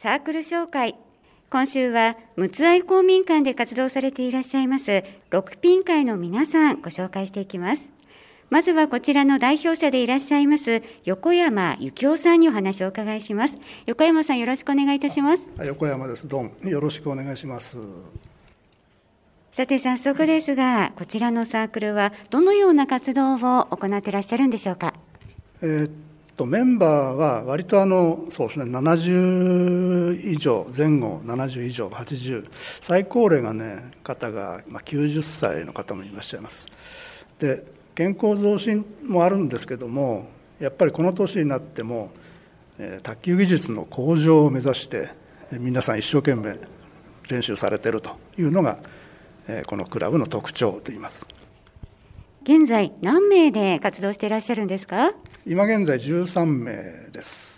サークル紹介。今週は陸奥愛公民館で活動されていらっしゃいます六品会の皆さんご紹介していきます。まずはこちらの代表者でいらっしゃいます横山幸夫さんにお話をお伺いします。横山さん、よろしくお願いいたします。 横山です。どうもよろしくお願いします。 さて早速ですが、こちらのサークルはどのような活動を行っていらっしゃるんでしょうか。 メンバーは割とそうですね、70以上前後、70以上、80、最高齢がね方が90歳の方もいらっしゃいます。で、健康増進もあるんですけども、やっぱりこの年になっても卓球技術の向上を目指して皆さん一生懸命練習されているというのがこのクラブの特徴といいます。 現在何名で活動していらっしゃるんですか。 今現在13名です。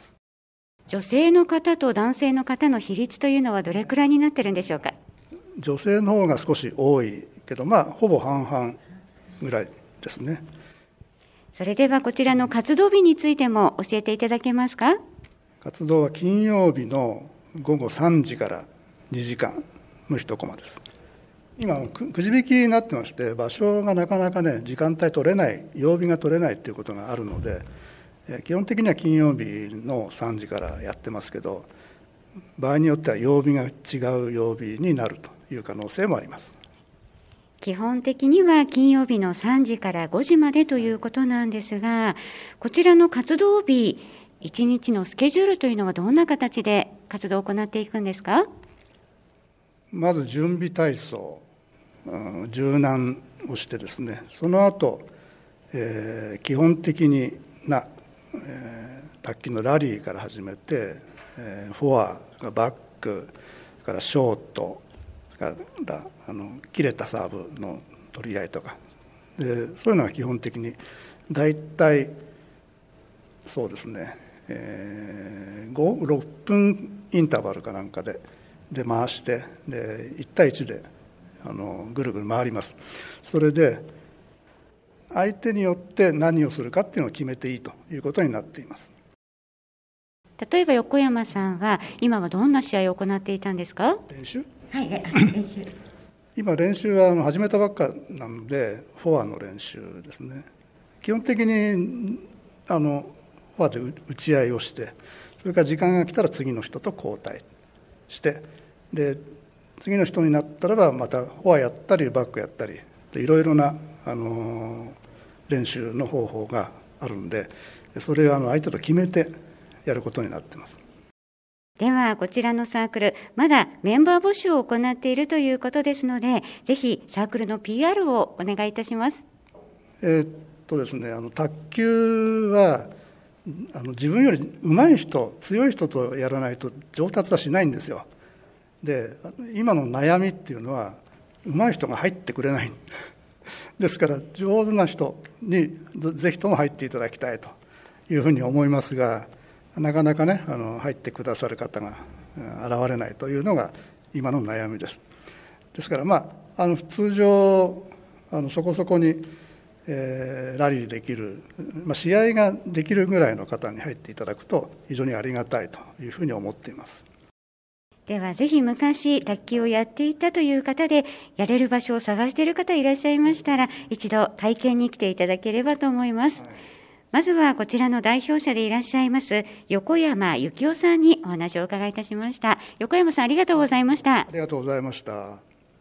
女性の方と男性の方の比率というのはどれくらいになってるんでしょうか。 女性の方が少し多いけど、ほぼ半々ぐらいですね。 それではこちらの活動日についても教えていただけますか。 活動は金曜日の午後3時から2時間の一コマです。今くじ引きになってまして、場所がなかなかね時間帯取れない、曜日が取れないということがあるので、基本的には金曜日の3時からやってますけど、場合によっては曜日が違う曜日になるという可能性もあります。 基本的には金曜日の3時から5時までということなんですが、こちらの活動日、1日のスケジュールというのはどんな形で活動を行っていくんですか。 まず準備体操、柔軟をしてですね、その後、基本的な、卓球のラリーから始めて、フォア、バックからショートから切れたサーブの取り合いとかで、そういうのが基本的にだいたいそうですね、6分インターバルかなんかで回して、で1対1でぐるぐる回ります。それで相手によって何をするかっていうのを決めていいということになっています。 例えば横山さんは今はどんな試合を行っていたんですか。 練習、 はい、練習今練習は始めたばっかなのでフォアの練習ですね。基本的にフォアで打ち合いをして、それから時間が来たら次の人と交代して、で次の人になったらばまたフォアやったりバックやったり、いろいろな練習の方法があるんで、それを相手と決めてやることになっています。 ではこちらのサークル、まだメンバー募集を行っているということですので、ぜひサークルの PR をお願いいたします。 ですね、卓球は自分より上手い人、強い人とやらないと上達はしないんですよ。で、今の悩みっていうのは上手い人が入ってくれないですから、上手な人にぜひとも入っていただきたいというふうに思いますが、なかなかね入ってくださる方が現れないというのが今の悩みです。ですから通常そこそこに、ラリーできる、試合ができるぐらいの方に入っていただくと非常にありがたいというふうに思っています。 ではぜひ昔卓球をやっていたという方で、やれる場所を探している方いらっしゃいましたら、一度体験に来ていただければと思います。まずはこちらの代表者でいらっしゃいます横山幸夫さんにお話をお伺いいたしました。横山さん、ありがとうございました。 ありがとうございました。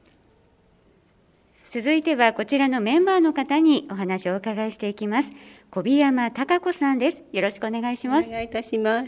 続いてはこちらのメンバーの方にお話をお伺いしていきます。小檜山貴子さんです。よろしくお願いします。 お願いいたします。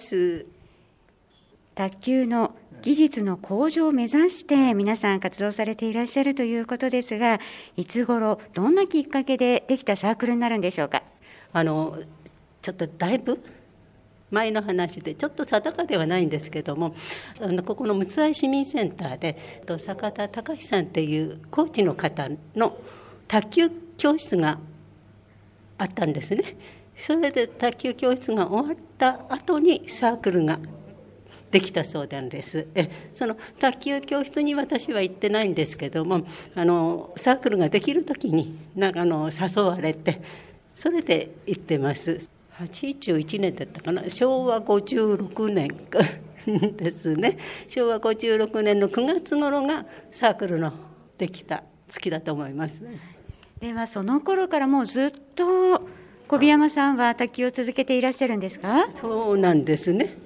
卓球の技術の向上を目指して皆さん活動されていらっしゃるということですが、いつ頃どんなきっかけでできたサークルになるんでしょうか。 ちょっとだいぶ前の話でちょっと定かではないんですけども、ここの陸奥愛市民センターで坂田隆さんっていうコーチの方の卓球教室があったんですね。それで卓球教室が終わった後にサークルができたそうなんです。その卓球教室に私は行ってないんですけども、サークルができる時に誘われて、それで行ってます。81年だったかな、昭和56年ですね。昭和56年の9月頃がサークルのできた月だと思います。 ではその頃からもうずっと小檜山さんは卓球を続けていらっしゃるんですか？ そうなんですね。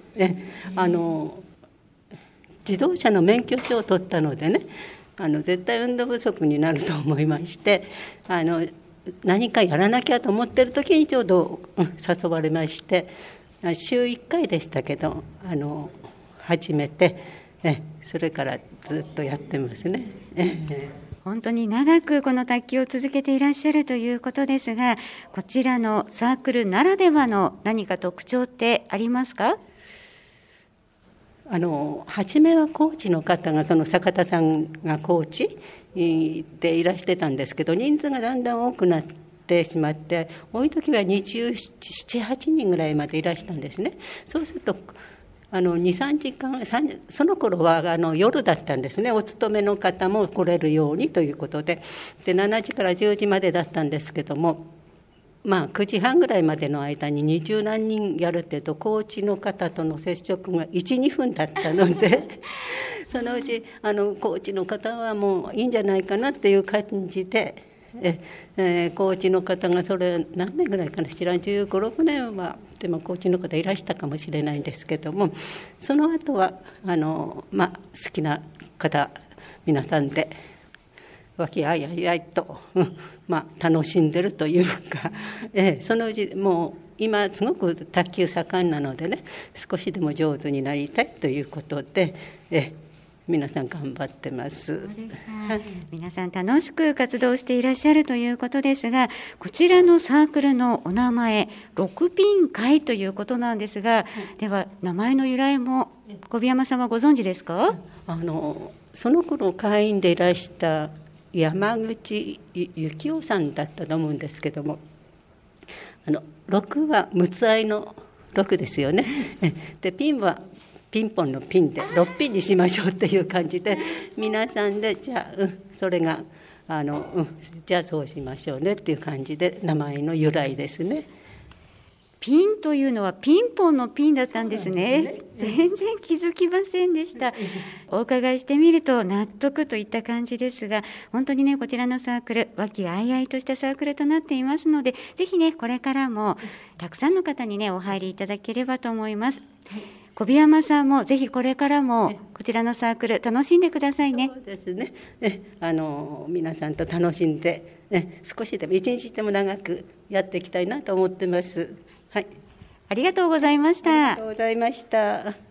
自動車の免許証を取ったのでね、絶対運動不足になると思いまして、何かやらなきゃと思ってる時にちょうど誘われまして、週1回でしたけど始めて、それからずっとやってますね。 本当に長くこの卓球を続けていらっしゃるということですが、こちらのサークルならではの何か特徴ってありますか？ 初めはコーチの方が、その坂田さんがコーチでいらしてたんですけど、人数がだんだん多くなってしまって、多い時は27、8人ぐらいまでいらしたんですね。そうすると2、3時間、その頃は夜だったんですね。お勤めの方も来れるようにということで、7時から10時までだったんですけども、9時半ぐらいまでの間に20何人やるっていうと、コーチの方との接触が1、2分だったのでそのうちコーチの方はもういいんじゃないかなっていう感じで、コーチの方がそれ何年ぐらいかな、知らん、15、6年はでもコーチの方いらしたかもしれないんですけども、その後は好きな方皆さんで和気あいあいと、楽しんでるというか、そのうちもう今すごく卓球盛んなのでね、少しでも上手になりたいということで、皆さん頑張ってます。 皆さん楽しく活動していらっしゃるということですが、こちらのサークルのお名前、6ピン会ということなんですが、では名前の由来も小檜山さんはご存知ですか？ その頃会員でいらした山口幸男さんだったと思うんですけども、6は六つ合いの6ですよね。でピンはピンポンのピンで6ピンにしましょうっていう感じで、皆さんでじゃあ、それがじゃあそうしましょうねっていう感じで、名前の由来ですね。 ピンというのはピンポンのピンだったんですね。全然気づきませんでした。お伺いしてみると納得といった感じですが、本当にね、こちらのサークル、和気あいあいとしたサークルとなっていますので、ぜひね、これからもたくさんの方にね、お入りいただければと思います。小檜山さんもぜひこれからもこちらのサークル楽しんでくださいね。 そうですね。皆さんと楽しんで、少しでも一日でも長くやっていきたいなと思ってます。はい。 ありがとうございました。 ありがとうございました。